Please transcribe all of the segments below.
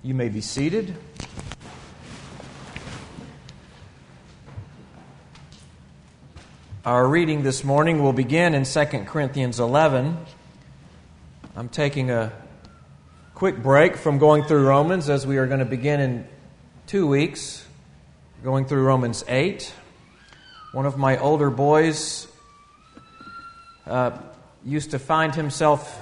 You may be seated. Our reading this morning will begin in 2 Corinthians 11. I'm taking a quick break from going through Romans as we are going to begin in 2 weeks, going through Romans 8. One of my older boys used to find himself,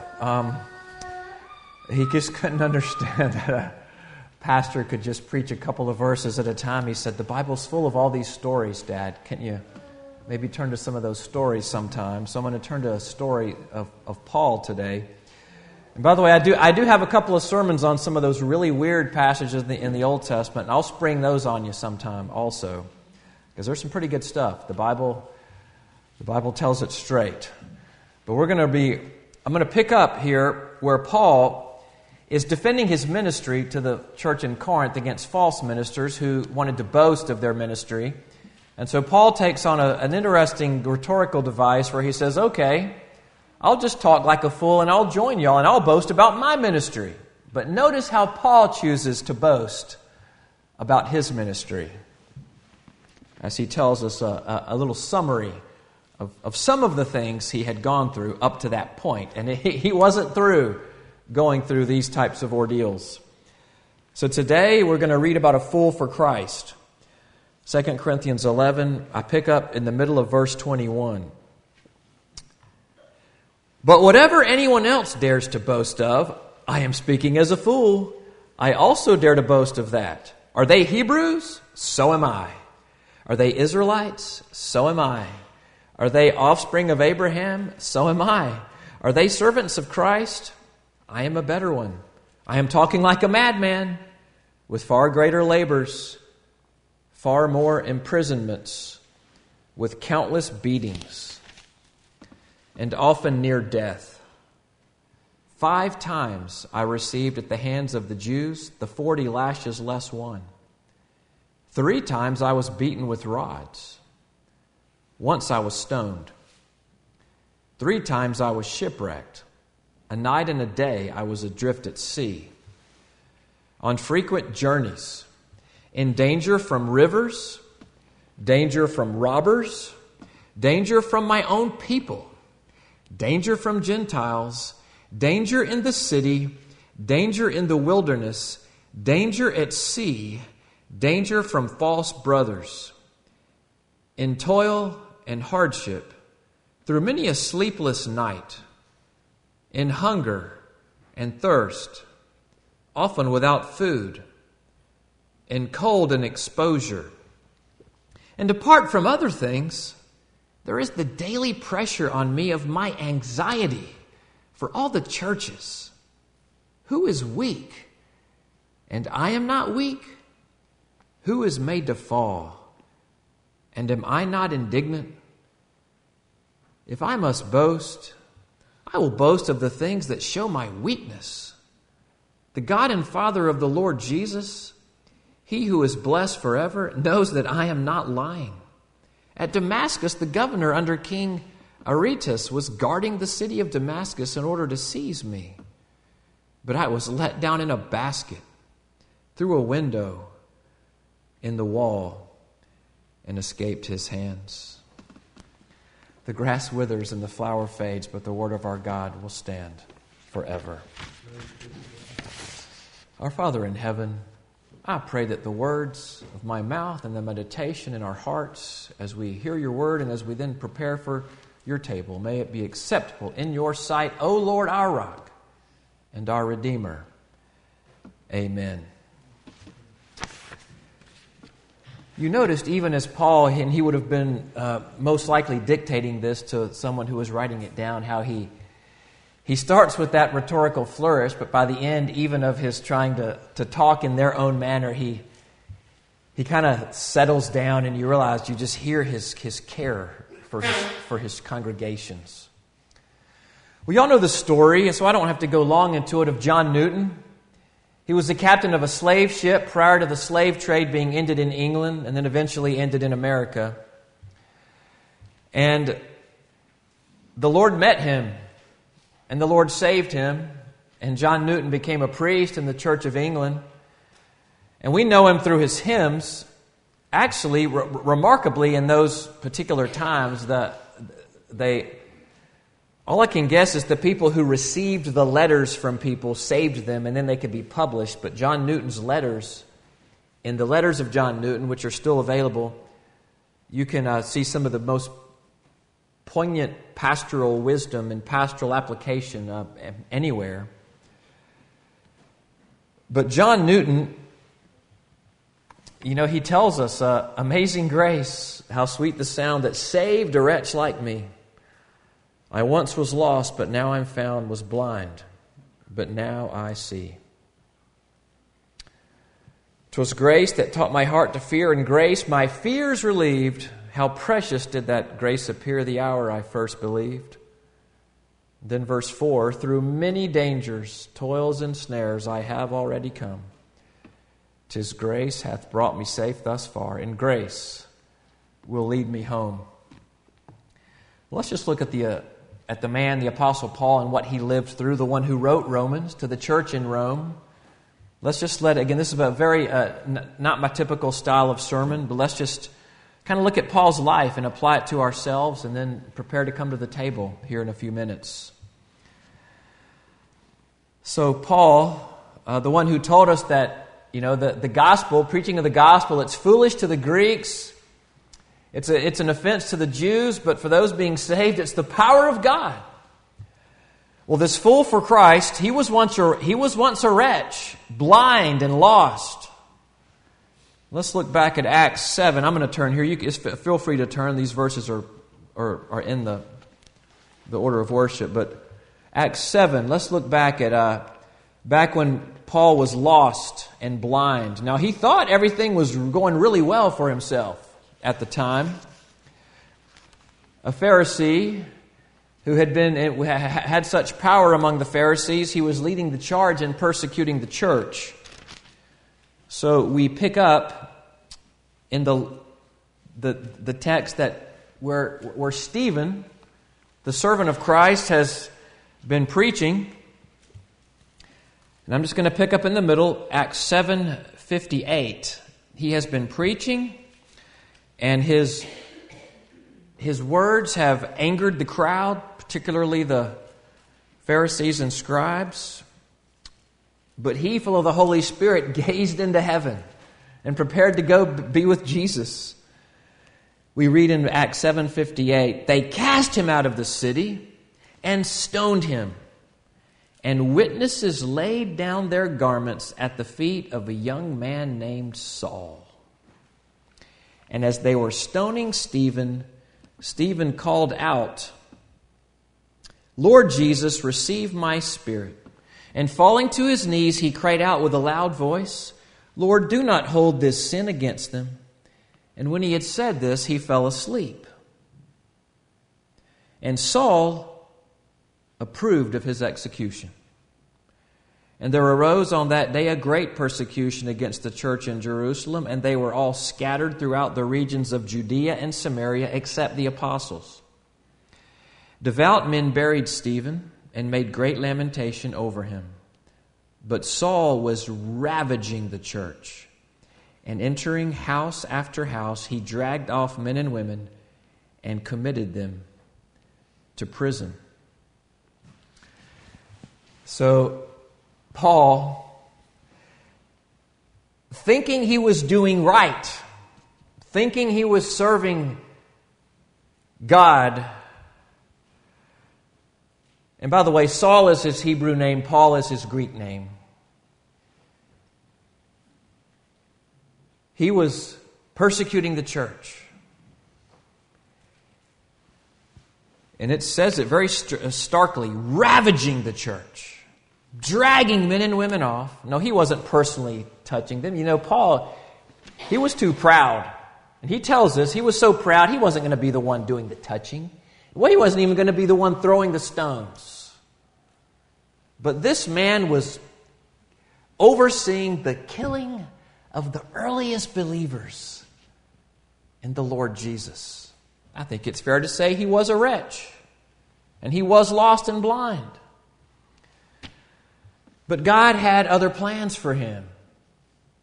he just couldn't understand that a pastor could just preach a couple of verses at a time. He said, "The Bible's full of all these stories, Dad. Can't you maybe turn to some of those stories sometime?" So I'm going to turn to a story of Paul today. And by the way, I do have a couple of sermons on some of those really weird passages in the Old Testament, and I'll spring those on you sometime also, because there's some pretty good stuff. The Bible tells it straight. But I'm going to pick up here where Paul is defending his ministry to the church in Corinth against false ministers who wanted to boast of their ministry. And so Paul takes on an interesting rhetorical device where he says, "Okay, I'll just talk like a fool and I'll join y'all and I'll boast about my ministry." But notice how Paul chooses to boast about his ministry as he tells us a little summary of some of the things he had gone through up to that point. And he wasn't through going through these types of ordeals. So today we're going to read about a fool for Christ. 2 Corinthians 11, I pick up in the middle of verse 21. "But whatever anyone else dares to boast of, I am speaking as a fool. I also dare to boast of that. Are they Hebrews? So am I. Are they Israelites? So am I. Are they offspring of Abraham? So am I. Are they servants of Christ? I am a better one. I am talking like a madman, with far greater labors, far more imprisonments, with countless beatings, and often near death. 5 times I received at the hands of the Jews the 40 lashes less one. 3 times I was beaten with rods. Once I was stoned. 3 times I was shipwrecked. A night and a day I was adrift at sea. On frequent journeys, in danger from rivers, danger from robbers, danger from my own people, danger from Gentiles, danger in the city, danger in the wilderness, danger at sea, danger from false brothers, in toil and hardship, through many a sleepless night, in hunger and thirst, often without food, in cold and exposure. And apart from other things, there is the daily pressure on me of my anxiety for all the churches. Who is weak? And I am not weak. Who is made to fall? And am I not indignant? If I must boast, I will boast of the things that show my weakness. The God and Father of the Lord Jesus, He who is blessed forever, knows that I am not lying. At Damascus, the governor under King Aretas was guarding the city of Damascus in order to seize me. But I was let down in a basket through a window in the wall and escaped his hands. The grass withers and the flower fades, but the word of our God will stand forever. Our Father in heaven, I pray that the words of my mouth and the meditation in our hearts as we hear your word and as we then prepare for your table, may it be acceptable in your sight, O Lord, our rock and our Redeemer. Amen. You noticed even as Paul, and he would have been most likely dictating this to someone who was writing it down, how he starts with that rhetorical flourish, but by the end, even of his trying to talk in their own manner, he kind of settles down, and you realize you just hear his care for his congregations. We all know the story, so I don't have to go long into it, of John Newton. He was the captain of a slave ship prior to the slave trade being ended in England and then eventually ended in America. And the Lord met him, and the Lord saved him, and John Newton became a priest in the Church of England. And we know him through his hymns. Actually, remarkably, in those particular times, all I can guess is the people who received the letters from people saved them, and then they could be published. But John Newton's letters, in the letters of John Newton, which are still available, you can see some of the most poignant pastoral wisdom and pastoral application anywhere. But John Newton, he tells us, amazing grace, how sweet the sound that saved a wretch like me. I once was lost, but now I'm found, was blind, but now I see. 'Twas grace that taught my heart to fear, and grace my fears relieved. How precious did that grace appear the hour I first believed. Then verse 4, through many dangers, toils and snares I have already come. 'Tis grace hath brought me safe thus far, and grace will lead me home. Let's just look at the man, the Apostle Paul, and what he lived through, the one who wrote Romans to the church in Rome. Let's just again, this is a very, not my typical style of sermon, but let's just kind of look at Paul's life and apply it to ourselves, and then prepare to come to the table here in a few minutes. So Paul, the one who told us that, the gospel, preaching of the gospel, it's foolish to the Greeks, it's an offense to the Jews, but for those being saved, it's the power of God. Well, this fool for Christ, he was once a wretch, blind and lost. Let's look back at Acts 7. I'm going to turn here. You just feel free to turn. These verses are in the order of worship. But Acts 7, let's look back at back when Paul was lost and blind. Now, he thought everything was going really well for himself at the time. A Pharisee who had such power among the Pharisees, he was leading the charge in persecuting the church. So we pick up in the text that where Stephen, the servant of Christ, has been preaching. And I'm just going to pick up in the middle, Acts 7:58. He has been preaching, and his words have angered the crowd, particularly the Pharisees and scribes. But he, full of the Holy Spirit, gazed into heaven and prepared to go be with Jesus. We read in Acts 7:58, they cast him out of the city and stoned him. And witnesses laid down their garments at the feet of a young man named Saul. And as they were stoning Stephen, Stephen called out, Lord Jesus, receive my spirit. And falling to his knees, he cried out with a loud voice, Lord, do not hold this sin against them. And when he had said this, he fell asleep. And Saul approved of his execution. And there arose on that day a great persecution against the church in Jerusalem, and they were all scattered throughout the regions of Judea and Samaria, except the apostles. Devout men buried Stephen and made great lamentation over him. But Saul was ravaging the church, and entering house after house, he dragged off men and women and committed them to prison. So Paul, thinking he was doing right, thinking he was serving God. And by the way, Saul is his Hebrew name, Paul is his Greek name. He was persecuting the church. And it says it very starkly, ravaging the church, dragging men and women off. No, he wasn't personally touching them. You know, Paul, he was too proud. And he tells us he was so proud he wasn't going to be the one doing the touching. Well, he wasn't even going to be the one throwing the stones. But this man was overseeing the killing of the earliest believers in the Lord Jesus. I think it's fair to say he was a wretch. And he was lost and blind. But God had other plans for him.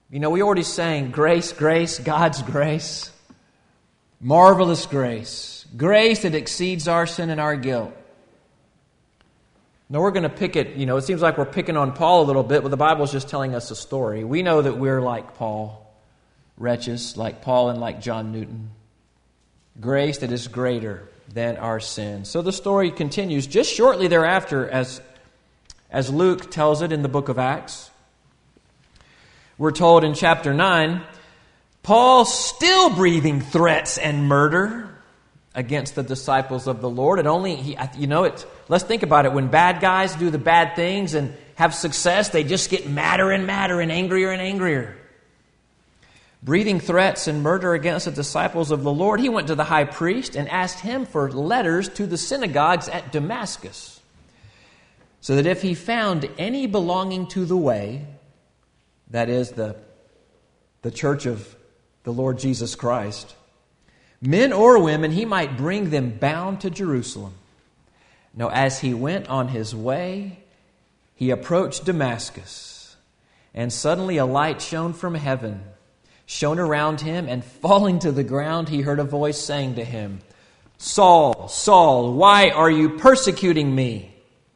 You know, we already sang grace, grace, God's grace. Marvelous grace. Grace that exceeds our sin and our guilt. Now we're going to pick it, it seems like we're picking on Paul a little bit, but the Bible's just telling us a story. We know that we're like Paul, wretches, like Paul and like John Newton. Grace that is greater than our sin. So the story continues just shortly thereafter as Luke tells it in the book of Acts. We're told in chapter 9, Paul still breathing threats and murder against the disciples of the Lord. Let's think about it. When bad guys do the bad things and have success, they just get madder and madder and angrier. Breathing threats and murder against the disciples of the Lord, he went to the high priest and asked him for letters to the synagogues at Damascus, so that if he found any belonging to the way, that is the church of the Lord Jesus Christ, men or women, he might bring them bound to Jerusalem. Now, as he went on his way, he approached Damascus, and suddenly a light shone from heaven, shone around him, and falling to the ground, he heard a voice saying to him, "Saul, Saul, why are you persecuting me?"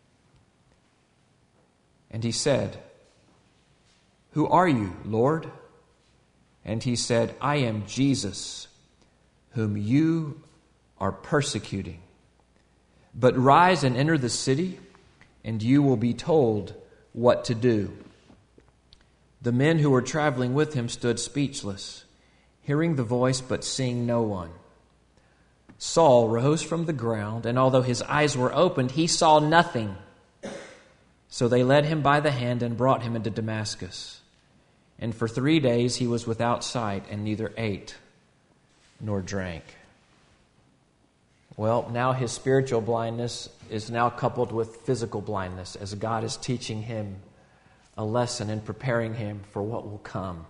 And he said, "Who are you, Lord?" And he said, "I am Jesus, whom you are persecuting. But rise and enter the city, and you will be told what to do." The men who were traveling with him stood speechless, hearing the voice but seeing no one. Saul rose from the ground, and although his eyes were opened, he saw nothing. So they led him by the hand and brought him into Damascus. And for 3 days he was without sight and neither ate nor drank. Well, now his spiritual blindness is now coupled with physical blindness as God is teaching him a lesson and preparing him for what will come.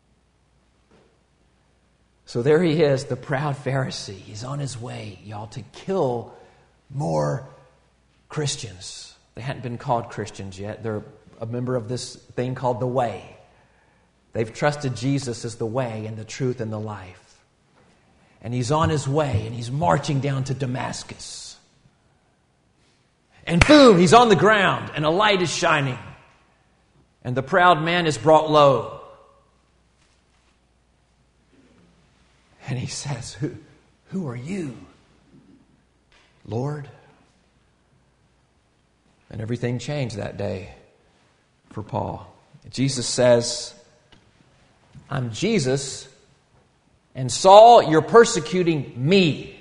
So there he is, the proud Pharisee. He's on his way, y'all, to kill more Christians. They hadn't been called Christians yet. They're a member of this thing called the Way. They've trusted Jesus as the way and the truth and the life. And he's on his way, and he's marching down to Damascus. And boom, he's on the ground, and a light is shining. And the proud man is brought low. And he says, Who are you, Lord? And everything changed that day for Paul. Jesus says, "I'm Jesus, and Saul, you're persecuting me."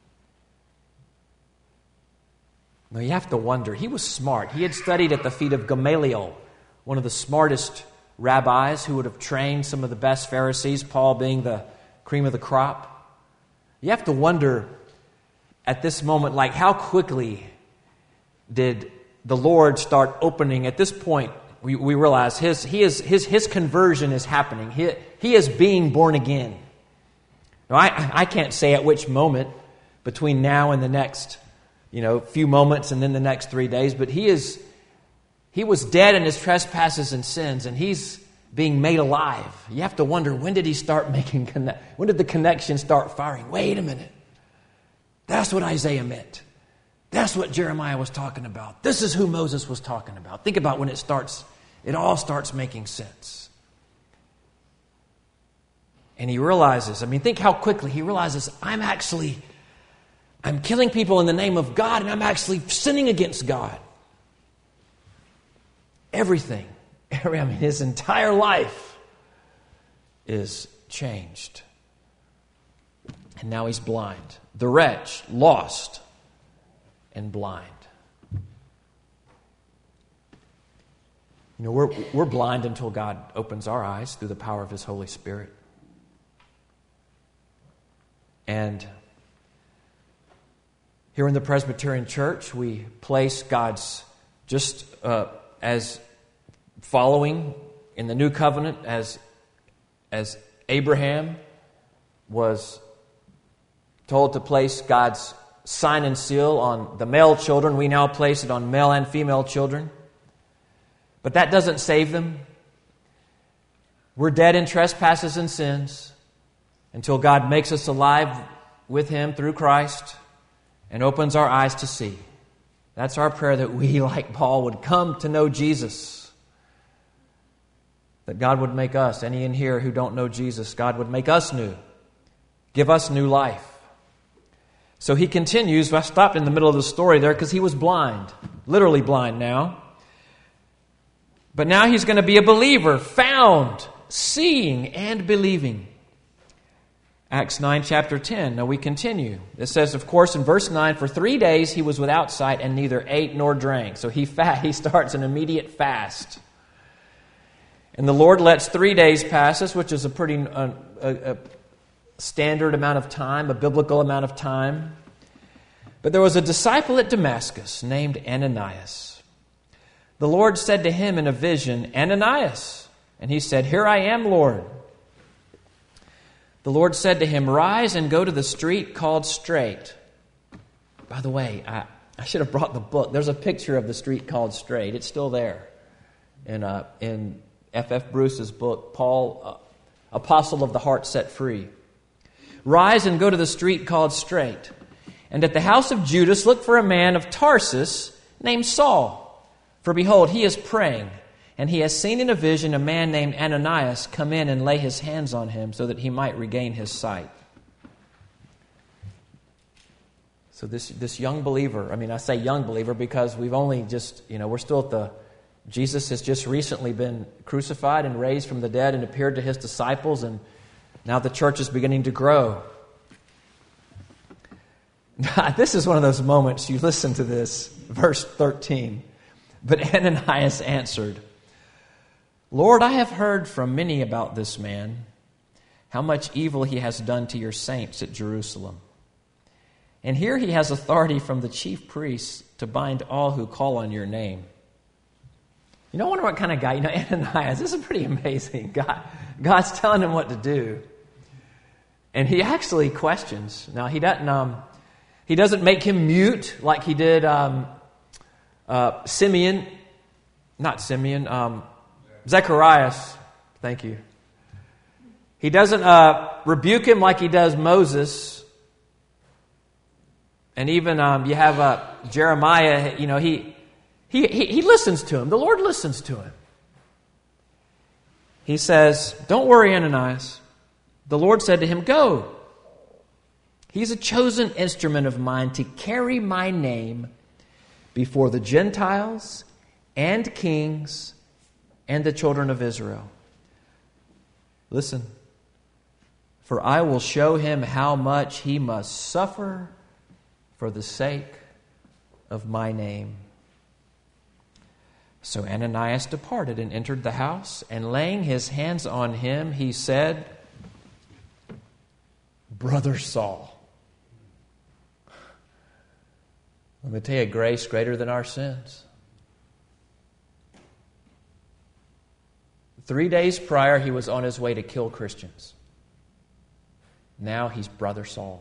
Now you have to wonder, he was smart. He had studied at the feet of Gamaliel, one of the smartest rabbis who would have trained some of the best Pharisees, Paul being the cream of the crop. You have to wonder at this moment, like, how quickly did the Lord start opening? At this point, we realize his conversion is happening. He is being born again. Now, I can't say at which moment between now and the next, few moments and then the next 3 days, but he was dead in his trespasses and sins, and he's being made alive. You have to wonder, when did he start when did the connection start firing? Wait a minute. That's what Isaiah meant. That's what Jeremiah was talking about. This is who Moses was talking about. Think about when it all starts making sense. And he realizes, think how quickly he realizes, I'm killing people in the name of God, and I'm actually sinning against God. Everything, his entire life is changed. And now he's blind. The wretch, lost and blind. We're blind until God opens our eyes through the power of His Holy Spirit. And here in the Presbyterian Church, we place God's, just as following in the New Covenant, as Abraham was told to place God's sign and seal on the male children, we now place it on male and female children. But that doesn't save them. We're dead in trespasses and sins until God makes us alive with Him through Christ and opens our eyes to see. That's our prayer, that we, like Paul, would come to know Jesus. That God would make us, any in here who don't know Jesus, God would make us new. Give us new life. So he continues. I stopped in the middle of the story there because he was blind. Literally blind now. But now he's going to be a believer, found, seeing, and believing. Acts 9, chapter 10. Now we continue. It says, of course, in verse 9, for 3 days he was without sight and neither ate nor drank. So he starts an immediate fast. And the Lord lets 3 days pass us, which is a pretty standard amount of time, a biblical amount of time. But there was a disciple at Damascus named Ananias. The Lord said to him in a vision, Ananias. And he said, here I am, Lord. The Lord said to him, rise and go to the street called Straight. By the way, I should have brought the book. There's a picture of the street called Straight. It's still there in F.F. Bruce's book, Paul, Apostle of the Heart Set Free. Rise and go to the street called Straight. And at the house of Judas look for a man of Tarsus named Saul. For behold, he is praying. And he has seen in a vision a man named Ananias come in and lay his hands on him so that he might regain his sight. So this young believer, I say young believer because we've only just, we're still at Jesus has just recently been crucified and raised from the dead and appeared to his disciples, and now the church is beginning to grow. This is one of those moments, you listen to this, verse 13. But Ananias answered, Lord, I have heard from many about this man, how much evil he has done to your saints at Jerusalem. And here he has authority from the chief priests to bind all who call on your name. I wonder what kind of guy, Ananias, this is pretty amazing. God's telling him what to do. And he actually questions. Now, he doesn't make him mute like he did Zacharias. Thank you. He doesn't rebuke him like he does Moses. And even you have Jeremiah, he listens to him. The Lord listens to him. He says, don't worry, Ananias. The Lord said to him, go. He's a chosen instrument of mine to carry my name before the Gentiles and kings and the children of Israel. Listen, for I will show him how much he must suffer for the sake of my name. So Ananias departed and entered the house, and laying his hands on him, he said, Brother Saul, let me tell you, grace greater than our sins. 3 days prior, he was on his way to kill Christians. Now he's Brother Saul.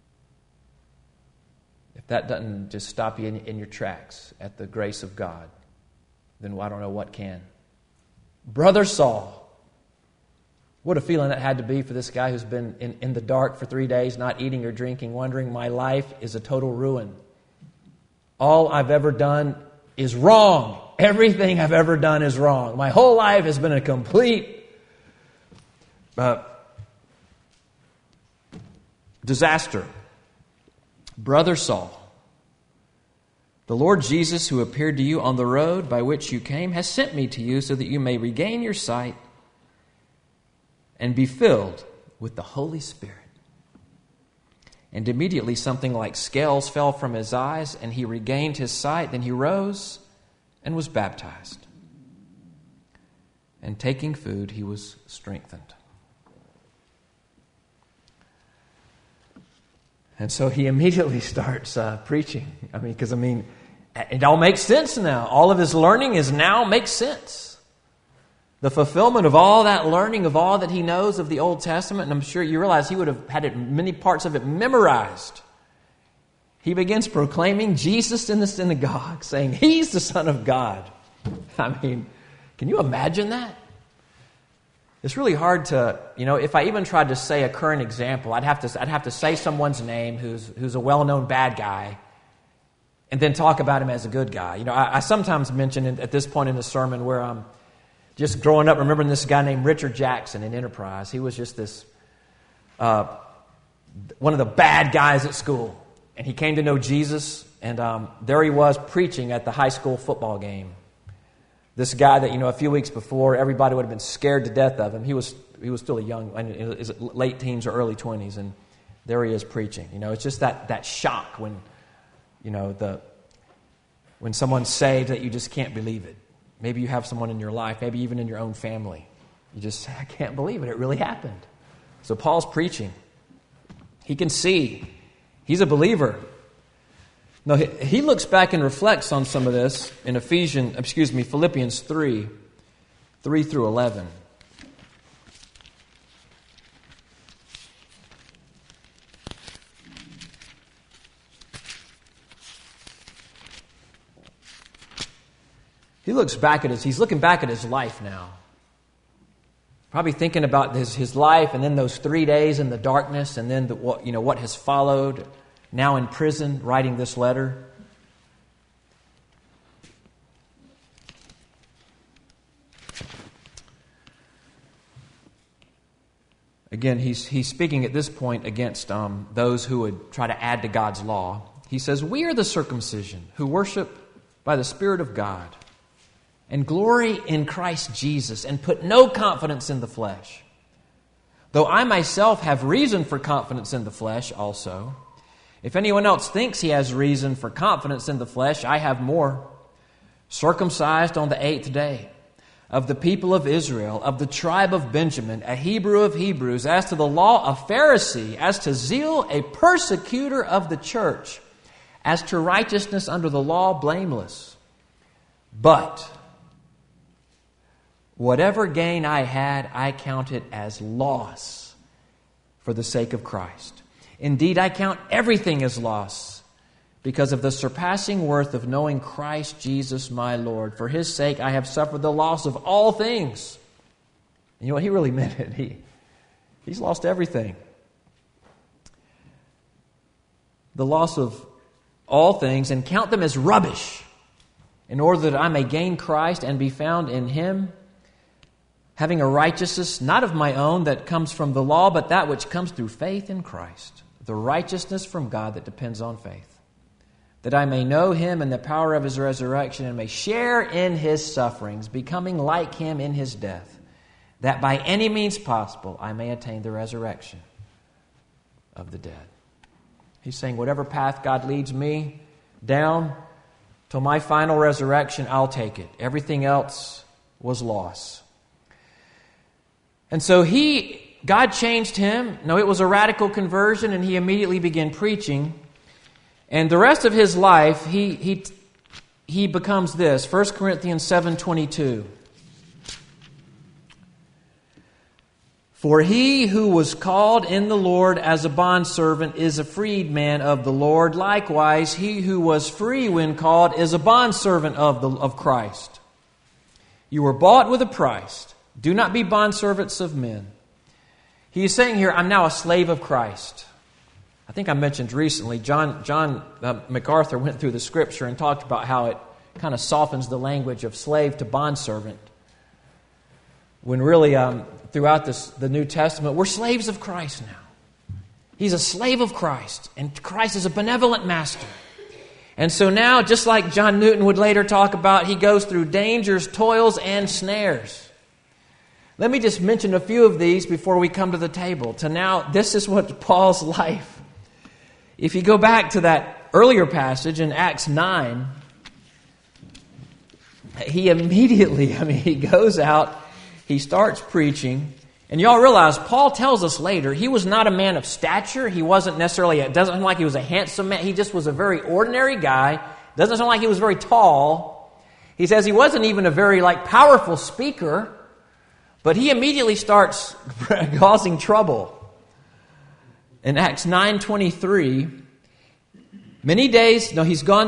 If that doesn't just stop you in your tracks at the grace of God, then I don't know what can. Brother Saul. What a feeling that had to be for this guy who's been in the dark for 3 days, not eating or drinking, wondering, my life is a total ruin. All I've ever done is wrong. Everything I've ever done is wrong. My whole life has been a complete disaster. Brother Saul, the Lord Jesus, who appeared to you on the road by which you came, has sent me to you so that you may regain your sight and be filled with the Holy Spirit. And immediately something like scales fell from his eyes, and he regained his sight. Then he rose and was baptized. And taking food, he was strengthened. And so he immediately starts preaching. It all makes sense now. All of his learning makes sense. The fulfillment of all that learning, of all that he knows of the Old Testament, and I'm sure you realize he would have had many parts of it memorized. He begins proclaiming Jesus in the synagogue, saying he's the Son of God. Can you imagine that? It's really hard to, if I even tried to say a current example, I'd have to say someone's name who's a well-known bad guy, and then talk about him as a good guy. I sometimes mention at this point in the sermon where I'm just growing up, remembering this guy named Richard Jackson in Enterprise. He was just this one of the bad guys at school, and he came to know Jesus, and there he was preaching at the high school football game. This guy that, a few weeks before, everybody would have been scared to death of him. He was still a young, in his late teens or early 20s, and there he is preaching. It's just that shock when, when someone's saved that you just can't believe it. Maybe you have someone in your life, maybe even in your own family. You just say, I can't believe it. It really happened. So Paul's preaching. He can see. He's a believer. No, he looks back and reflects on some of this in Philippians 3 through 11. He looks back he's looking back at his life now. Probably thinking about his life and then those 3 days in the darkness and then what has followed. Now in prison, writing this letter. Again, he's speaking at this point against those who would try to add to God's law. He says, "We are the circumcision who worship by the Spirit of God and glory in Christ Jesus and put no confidence in the flesh. Though I myself have reason for confidence in the flesh also. If anyone else thinks he has reason for confidence in the flesh, I have more. Circumcised on the 8th day, of the people of Israel, of the tribe of Benjamin, a Hebrew of Hebrews, as to the law, a Pharisee, as to zeal, a persecutor of the church, as to righteousness under the law, blameless. But whatever gain I had, I count it as loss for the sake of Christ. Indeed, I count everything as loss because of the surpassing worth of knowing Christ Jesus my Lord. For His sake, I have suffered the loss of all things." And you know what? He really meant it. He's lost everything. The loss of all things, and count them as rubbish, in order that I may gain Christ and be found in Him, having a righteousness not of my own that comes from the law, but that which comes through faith in Christ, the righteousness from God that depends on faith, that I may know Him and the power of His resurrection and may share in His sufferings, becoming like Him in His death, that by any means possible I may attain the resurrection of the dead. He's saying whatever path God leads me down till my final resurrection, I'll take it. Everything else was loss. And so God changed him. No, it was a radical conversion, and he immediately began preaching. And the rest of his life, he becomes this. 1 Corinthians 7:22. "For he who was called in the Lord as a bondservant is a freedman of the Lord. Likewise, he who was free when called is a bondservant of Christ. You were bought with a price. Do not be bondservants of men." He is saying here, I'm now a slave of Christ. I think I mentioned recently, John MacArthur went through the Scripture and talked about how it kind of softens the language of slave to bondservant. When really, throughout the New Testament, we're slaves of Christ now. He's a slave of Christ, and Christ is a benevolent master. And so now, just like John Newton would later talk about, he goes through dangers, toils, and snares. Let me just mention a few of these before we come to the table. To now, this is what Paul's life. If you go back to that earlier passage in Acts 9, he immediately, he goes out, he starts preaching. And y'all realize, Paul tells us later, he was not a man of stature. He wasn't necessarily, it doesn't sound like he was a handsome man. He just was a very ordinary guy. Doesn't sound like he was very tall. He says he wasn't even a very powerful speaker. But he immediately starts causing trouble. In Acts 9:23, he's gone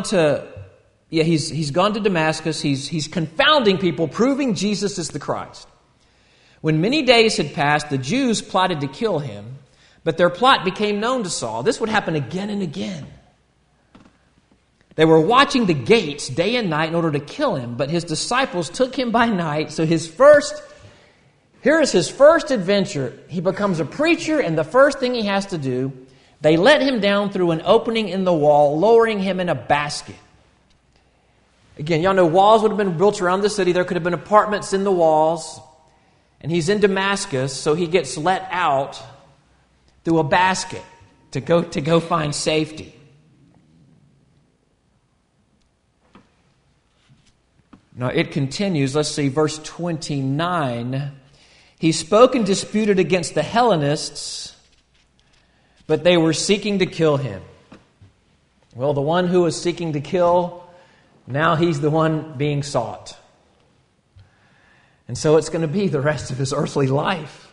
to Damascus. He's confounding people, proving Jesus is the Christ. When many days had passed, the Jews plotted to kill him, but their plot became known to Saul. This would happen again and again. They were watching the gates day and night in order to kill him, but his disciples took him by night. So here is his first adventure. He becomes a preacher, and the first thing he has to do, they let him down through an opening in the wall, lowering him in a basket. Again, y'all know walls would have been built around the city. There could have been apartments in the walls. And he's in Damascus, so he gets let out through a basket to go find safety. Now it continues. Let's see, verse 29. He spoke and disputed against the Hellenists, but they were seeking to kill him. Well, the one who was seeking to kill, now he's the one being sought. And so it's going to be the rest of his earthly life.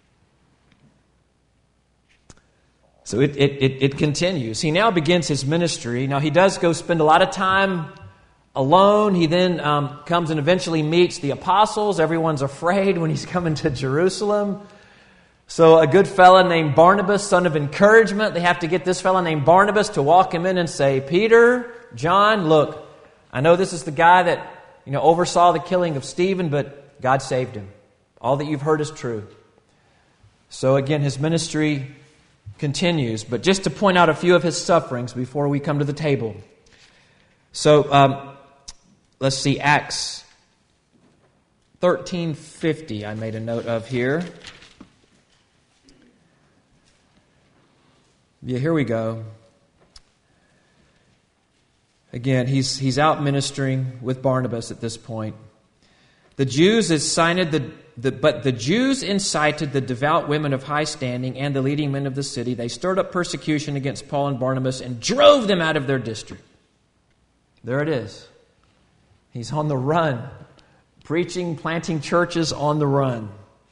So it continues. He now begins his ministry. Now he does go spend a lot of time alone. He then comes and eventually meets the apostles. Everyone's afraid when he's coming to Jerusalem. So a good fella named Barnabas, son of encouragement, they have to get this fella named Barnabas to walk him in and say, Peter, John, look, I know this is the guy that oversaw the killing of Stephen, but God saved him. All that you've heard is true. So again, his ministry continues. But just to point out a few of his sufferings before we come to the table. So let's see, Acts 13:50 I made a note of here. Yeah, here we go. Again, he's out ministering with Barnabas at this point. The Jews incited but the Jews incited the devout women of high standing and the leading men of the city. They stirred up persecution against Paul and Barnabas and drove them out of their district. There it is. He's on the run, preaching, planting churches on the run.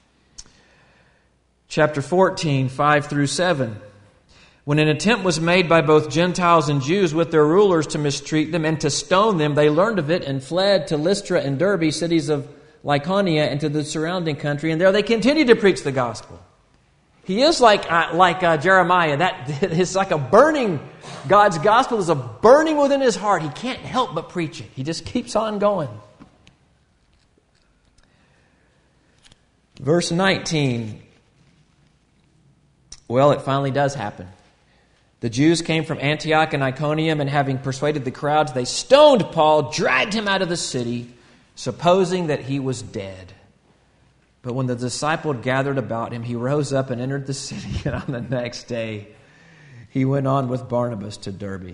Chapter 14, 5 through 7. When an attempt was made by both Gentiles and Jews with their rulers to mistreat them and to stone them, they learned of it and fled to Lystra and Derbe, cities of Lycaonia, and to the surrounding country. And there they continued to preach the gospel. He is like Jeremiah. That is like a burning. God's gospel is a burning within his heart. He can't help but preach it. He just keeps on going. Verse 19. Well, it finally does happen. The Jews came from Antioch and Iconium, and having persuaded the crowds, they stoned Paul, dragged him out of the city, supposing that he was dead. But when the disciple gathered about him, he rose up and entered the city, and on the next day he went on with Barnabas to Derbe.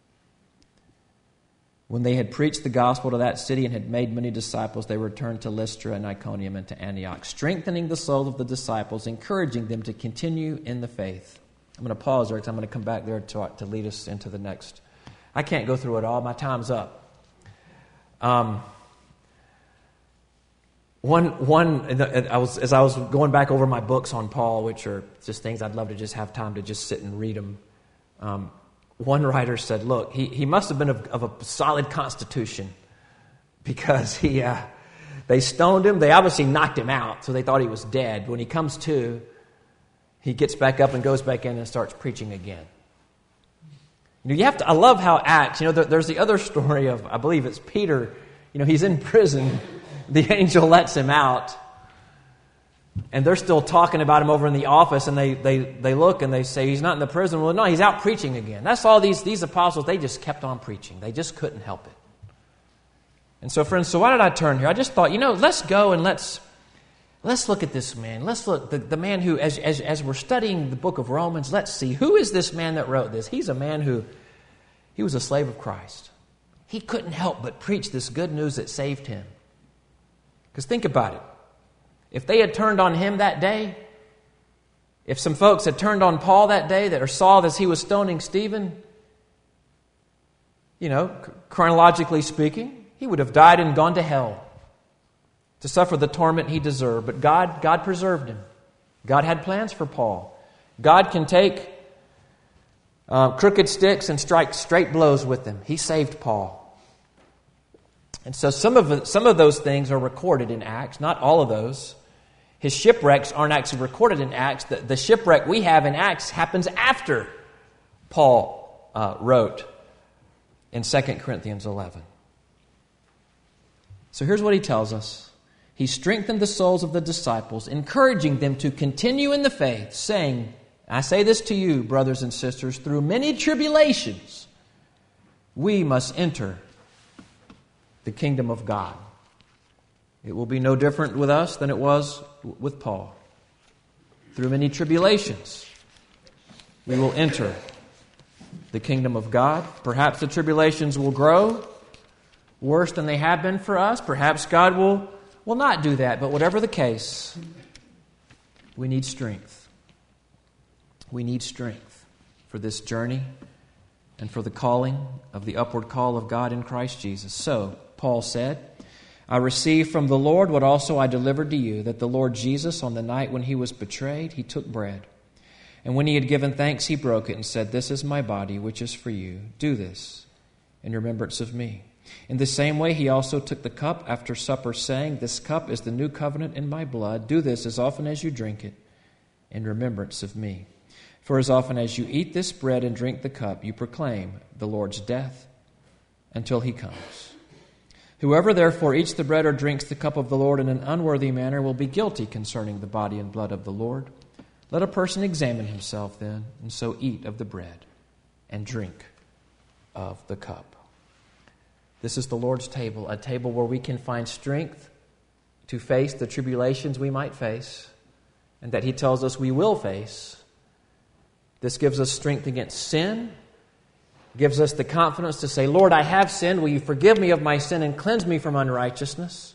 When they had preached the gospel to that city and had made many disciples, they returned to Lystra and Iconium and to Antioch, strengthening the soul of the disciples, encouraging them to continue in the faith. I'm going to pause there because I'm going to come back there to lead us into the next. I can't go through it all. My time's up. As I was going back over my books on Paul, which are just things I'd love to just have time to just sit and read them. One writer said, look, he must have been of a solid constitution because they stoned him. They obviously knocked him out, so they thought he was dead. When he comes to, he gets back up and goes back in and starts preaching again. I love how Acts, there's the other story of, I believe it's Peter, he's in prison. The angel lets him out. And they're still talking about him over in the office, and they look and they say, he's not in the prison. Well, no, he's out preaching again. That's all these apostles, they just kept on preaching. They just couldn't help it. And so, friends, why did I turn here? I just thought, let's go and let's look at this man. Let's look, the man who, as we're studying the book of Romans, let's see, who is this man that wrote this? He's a man he was a slave of Christ. He couldn't help but preach this good news that saved him. Because think about it. If they had turned on him that day, if some folks had turned on Paul that day that saw as he was stoning Stephen, chronologically speaking, he would have died and gone to hell to suffer the torment he deserved. But God preserved him. God had plans for Paul. God can take crooked sticks and strike straight blows with them. He saved Paul. And so some of those things are recorded in Acts, not all of those. His shipwrecks aren't actually recorded in Acts. The shipwreck we have in Acts happens after Paul wrote in 2 Corinthians 11. So here's what he tells us. He strengthened the souls of the disciples, encouraging them to continue in the faith, saying, I say this to you, brothers and sisters, through many tribulations, we must enter the kingdom of God. It will be no different with us than it was with Paul. Through many tribulations, we will enter the kingdom of God. Perhaps the tribulations will grow worse than they have been for us. Perhaps God will not do that. But whatever the case, we need strength. We need strength for this journey and for the calling of the upward call of God in Christ Jesus. So, Paul said, I received from the Lord what also I delivered to you, that the Lord Jesus, on the night when he was betrayed, he took bread. And when he had given thanks, he broke it and said, This is my body, which is for you. Do this in remembrance of me. In the same way, he also took the cup after supper, saying, This cup is the new covenant in my blood. Do this as often as you drink it in remembrance of me. For as often as you eat this bread and drink the cup, you proclaim the Lord's death until he comes. Whoever therefore eats the bread or drinks the cup of the Lord in an unworthy manner will be guilty concerning the body and blood of the Lord. Let a person examine himself then, and so eat of the bread and drink of the cup. This is the Lord's table, a table where we can find strength to face the tribulations we might face, and that he tells us we will face. This gives us strength against sin, gives us the confidence to say, Lord, I have sinned. Will you forgive me of my sin and cleanse me from unrighteousness?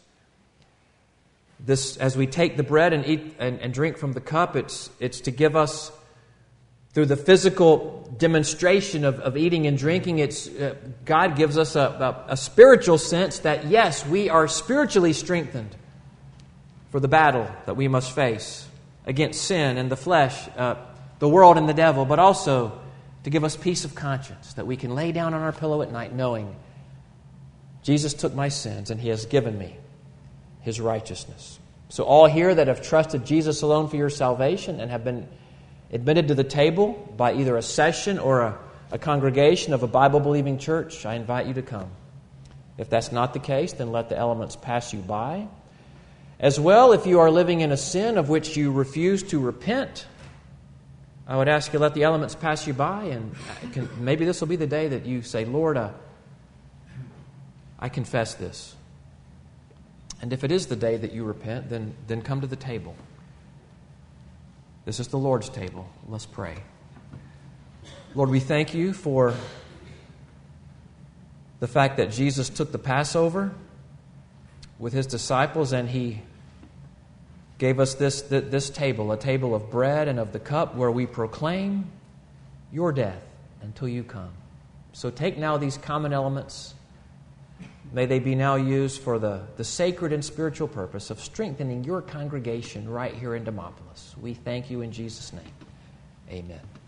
This, as we take the bread and eat and drink from the cup, it's to give us, through the physical demonstration of eating and drinking, God gives us a spiritual sense that, yes, we are spiritually strengthened for the battle that we must face against sin and the flesh, the world and the devil, but also to give us peace of conscience, that we can lay down on our pillow at night knowing Jesus took my sins and he has given me his righteousness. So all here that have trusted Jesus alone for your salvation and have been admitted to the table by either a session or a congregation of a Bible-believing church, I invite you to come. If that's not the case, then let the elements pass you by. As well, if you are living in a sin of which you refuse to repent, I would ask you to let the elements pass you by, and maybe this will be the day that you say, Lord, I confess this. And if it is the day that you repent, then come to the table. This is the Lord's table. Let's pray. Lord, we thank you for the fact that Jesus took the Passover with his disciples and he gave us this table, a table of bread and of the cup where we proclaim your death until you come. So take now these common elements. May they be now used for the sacred and spiritual purpose of strengthening your congregation right here in Demopolis. We thank you in Jesus' name. Amen.